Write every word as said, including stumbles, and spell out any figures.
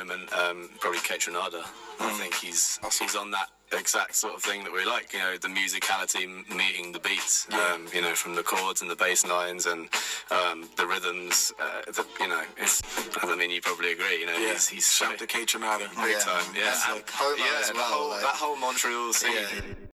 moment, um, probably Kate Renata. Mm. I think he's he's on that exact sort of thing that we like, you know, the musicality meeting the beats, yeah. um, you know, from the chords and the bass lines and um, the rhythms, uh, the, you know, it's, I mean, you probably agree, you know, yeah. he's, he's shout to Kate Renata. Big yeah. time, yeah. And, like, Homo yeah, as well, the whole, like, that whole Montreal scene. Yeah.